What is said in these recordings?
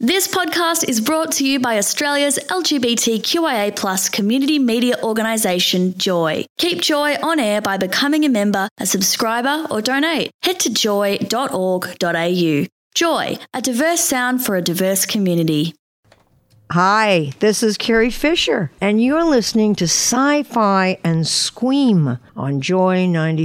This podcast is brought to you by Australia's LGBTQIA+ community media organisation, Joy. Keep Joy on air by becoming a member, a subscriber or donate. Head to joy.org.au. Joy, a diverse sound for a diverse community. Hi, this is Carrie Fisher, and you're listening to Sci-Fi and Squeam on Joy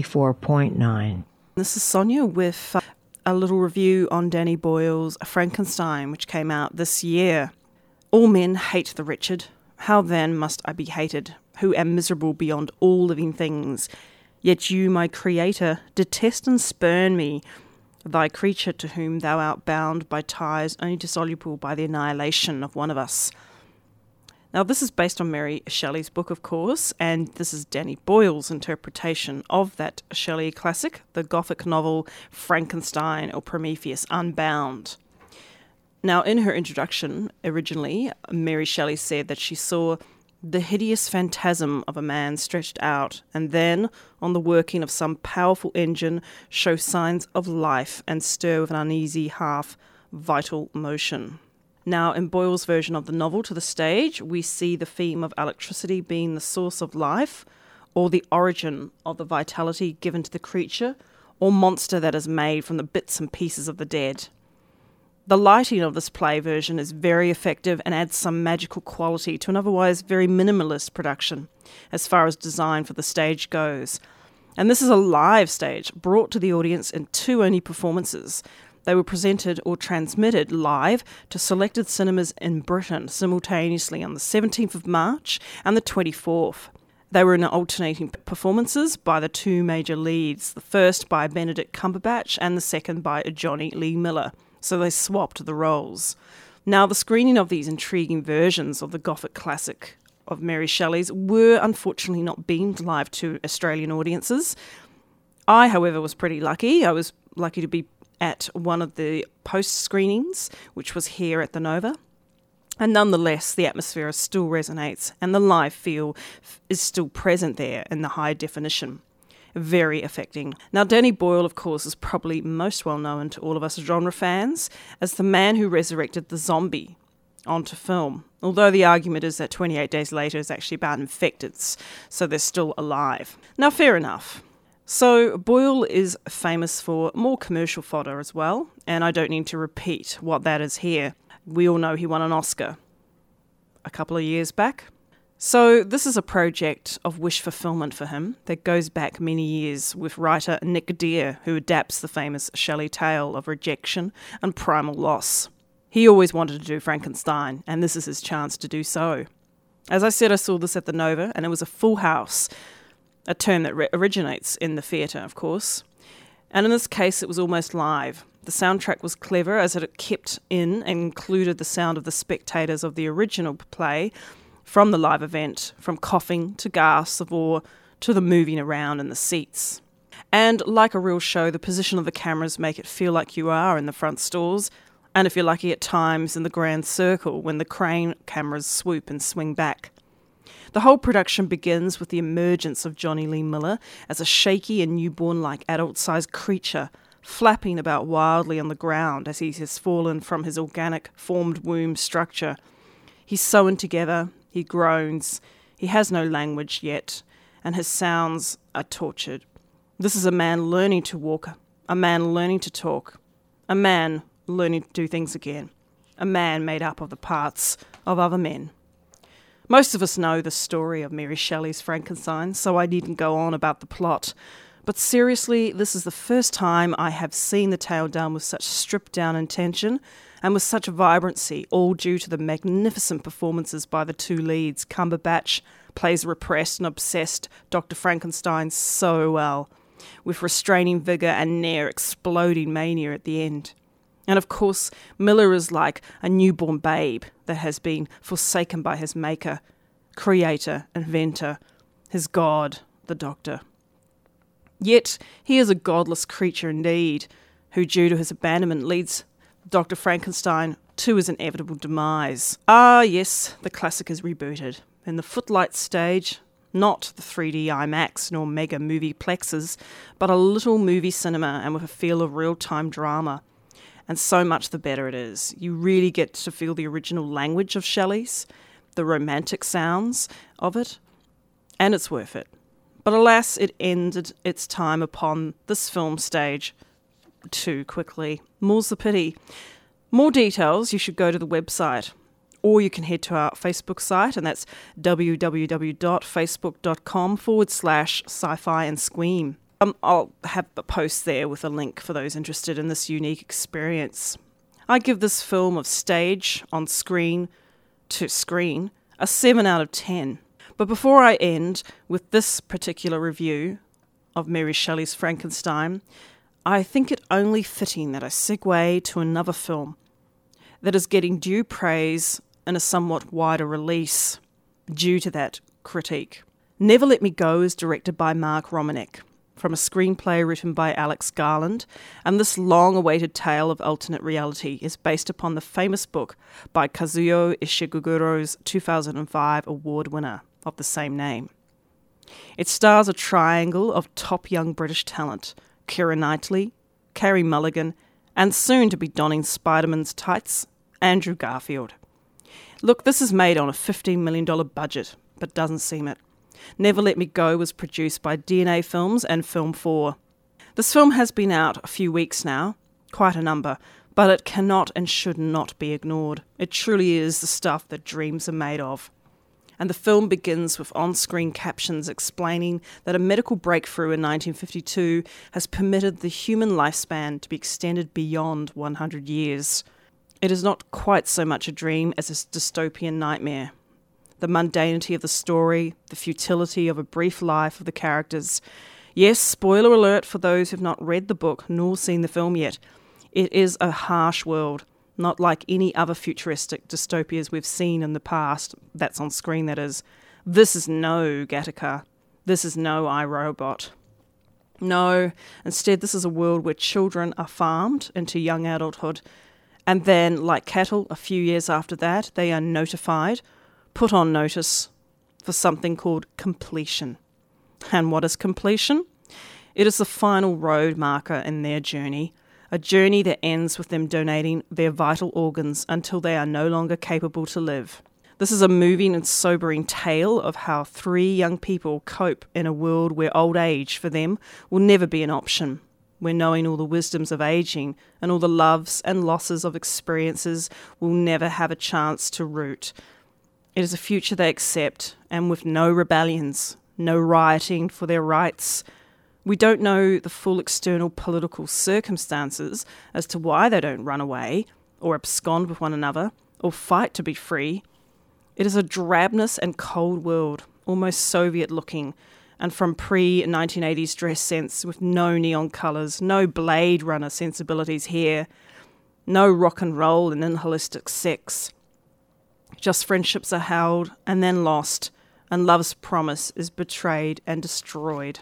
94.9. This is Sonia with a little review on Danny Boyle's Frankenstein, which came out this year. All men hate the wretched. How then must I be hated, who am miserable beyond all living things? Yet you, my creator, detest and spurn me, thy creature to whom thou art bound by ties only dissoluble by the annihilation of one of us. Now, this is based on Mary Shelley's book, of course, and this is Danny Boyle's interpretation of that Shelley classic, the Gothic novel Frankenstein or Prometheus Unbound. Now, in her introduction, originally, Mary Shelley said that she saw the hideous phantasm of a man stretched out, and then, on the working of some powerful engine, show signs of life and stir with an uneasy, half-vital motion. Now, in Boyle's version of the novel to the stage, we see the theme of electricity being the source of life, or the origin of the vitality given to the creature or monster that is made from the bits and pieces of the dead. The lighting of this play version is very effective and adds some magical quality to an otherwise very minimalist production, as far as design for the stage goes. And this is a live stage, brought to the audience in two only performances. They were presented or transmitted live to selected cinemas in Britain simultaneously on the 17th of March and the 24th. They were in alternating performances by the two major leads, the first by Benedict Cumberbatch and the second by Johnny Lee Miller. So they swapped the roles. Now, the screening of these intriguing versions of the Gothic classic of Mary Shelley's were unfortunately not beamed live to Australian audiences. I, however, was pretty lucky. I was lucky to be at one of the post-screenings, which was here at the Nova. And nonetheless, the atmosphere still resonates and the live feel is still present there in the high definition. Very affecting. Now, Danny Boyle, of course, is probably most well known to all of us genre fans as the man who resurrected the zombie onto film, although the argument is that 28 Days Later is actually about infecteds, so they're still alive. Now, fair enough. So, Boyle is famous for more commercial fodder as well, and I don't need to repeat what that is here. We all know he won an Oscar a couple of years back. So, this is a project of wish fulfillment for him that goes back many years with writer Nick Dear, who adapts the famous Shelley tale of rejection and primal loss. He always wanted to do Frankenstein, and this is his chance to do so. As I said, I saw this at the Nova, and it was a full house, a term that originates in the theatre, of course. And in this case, it was almost live. The soundtrack was clever as it kept in and included the sound of the spectators of the original play from the live event, from coughing to gasps of awe to the moving around in the seats. And like a real show, the position of the cameras make it feel like you are in the front stalls, and if you're lucky at times in the grand circle when the crane cameras swoop and swing back. The whole production begins with the emergence of Johnny Lee Miller as a shaky and newborn-like adult-sized creature, flapping about wildly on the ground as he has fallen from his organic, formed womb structure. He's sewn together, he groans, he has no language yet, and his sounds are tortured. This is a man learning to walk, a man learning to talk, a man learning to do things again, a man made up of the parts of other men. Most of us know the story of Mary Shelley's Frankenstein, so I needn't go on about the plot. But seriously, this is the first time I have seen the tale done with such stripped-down intention and with such vibrancy, all due to the magnificent performances by the two leads. Cumberbatch plays repressed and obsessed Dr. Frankenstein so well, with restraining vigour and near exploding mania at the end. And of course, Miller is like a newborn babe that has been forsaken by his maker, creator, inventor, his god, the Doctor. Yet he is a godless creature indeed, who due to his abandonment leads Dr. Frankenstein to his inevitable demise. Ah yes, the classic is rebooted. In the Footlights stage, not the 3D IMAX nor mega movie plexes, but a little movie cinema and with a feel of real-time drama. and so much the better it is. You really get to feel the original language of Shelley's, the romantic sounds of it, and it's worth it. But alas, it ended its time upon this film stage too quickly. More's the pity. More details, you should go to the website, or you can head to our Facebook site, and that's www.facebook.com/sci-fi and squeam. I'll have a post there with a link for those interested in this unique experience. I give this film of stage, on screen, to screen, a 7 out of 10. But before I end with this particular review of Mary Shelley's Frankenstein, I think it only fitting that I segue to another film that is getting due praise in a somewhat wider release due to that critique. Never Let Me Go is directed by Mark Romanek, from a screenplay written by Alex Garland, and this long-awaited tale of alternate reality is based upon the famous book by Kazuo Ishiguro's 2005 award winner of the same name. It stars a triangle of top young British talent: Keira Knightley, Carey Mulligan, and soon to be donning Spider-Man's tights, Andrew Garfield. Look, this is made on a $15 million budget, but doesn't seem it. Never Let Me Go was produced by DNA Films and Film 4. This film has been out a few weeks now, quite a number, but it cannot and should not be ignored. It truly is the stuff that dreams are made of. And the film begins with on-screen captions explaining that a medical breakthrough in 1952 has permitted the human lifespan to be extended beyond 100 years. It is not quite so much a dream as a dystopian nightmare. The mundanity of the story, the futility of a brief life of the characters. Yes, spoiler alert for those who've not read the book nor seen the film yet. It is a harsh world, not like any other futuristic dystopias we've seen in the past. That's on screen, that is. This is no Gattaca. This is no iRobot. No, instead this is a world where children are farmed into young adulthood, and then, like cattle, a few years after that, they are notified, put on notice for something called completion. And what is completion? It is the final road marker in their journey, a journey that ends with them donating their vital organs until they are no longer capable to live. This is a moving and sobering tale of how 3 young people cope in a world where old age for them will never be an option, where knowing all the wisdoms of aging and all the loves and losses of experiences will never have a chance to root. It is a future they accept, and with no rebellions, no rioting for their rights. We don't know the full external political circumstances as to why they don't run away, or abscond with one another, or fight to be free. It is a drabness and cold world, almost Soviet-looking, and from pre-1980s dress sense with no neon colours, no Blade Runner sensibilities here, no rock and roll and nihilistic sex. Just friendships are held and then lost, and love's promise is betrayed and destroyed.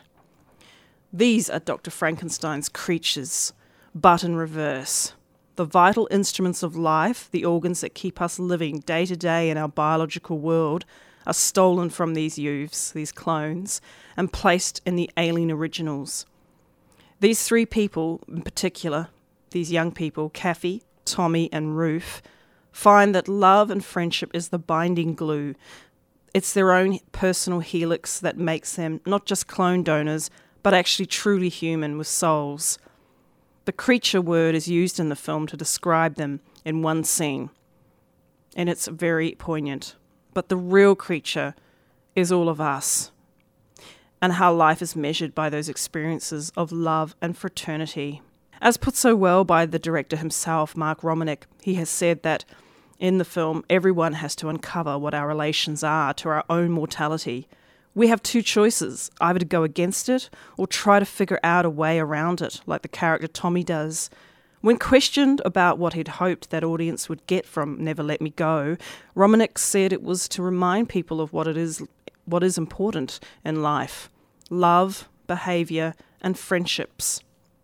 These are Dr. Frankenstein's creatures, but in reverse. The vital instruments of life, the organs that keep us living day to day in our biological world, are stolen from these youths, these clones, and placed in the alien originals. These 3 people in particular, these young people, Kathy, Tommy, and Ruth, find that love and friendship is the binding glue. It's their own personal helix that makes them not just clone donors, but actually truly human with souls. The creature word is used in the film to describe them in one scene, and it's very poignant. But the real creature is all of us, and how life is measured by those experiences of love and fraternity. As put so well by the director himself, Mark Romanek, he has said that in the film, everyone has to uncover what our relations are to our own mortality. We have 2 choices, either to go against it or try to figure out a way around it, like the character Tommy does. When questioned about what he'd hoped that audience would get from Never Let Me Go, Romanek said it was to remind people of what is important in life: love, behaviour, and friendships.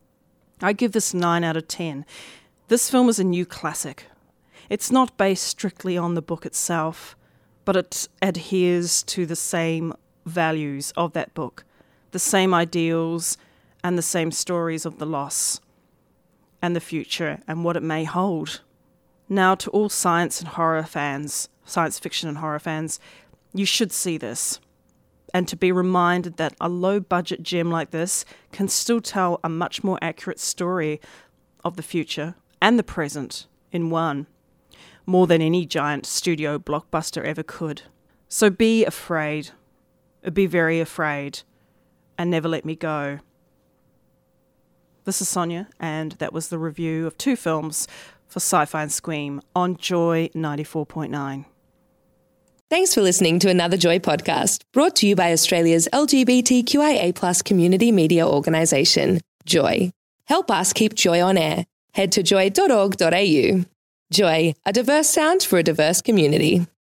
I give this 9 out of 10. This film is a new classic. It's not based strictly on the book itself, but it adheres to the same values of that book, the same ideals and the same stories of the loss. and the future and what it may hold. Now, to all science fiction and horror fans, you should see this. And to be reminded that a low-budget gem like this can still tell a much more accurate story of the future and the present in one, more than any giant studio blockbuster ever could. So be afraid, be very afraid, and never let me go. This is Sonia, and that was the review of 2 films for Sci-Fi and Squeam on Joy 94.9. Thanks for listening to another Joy podcast, brought to you by Australia's LGBTQIA+ community media organisation, Joy. Help us keep Joy on air. Head to joy.org.au. Joy, a diverse sound for a diverse community.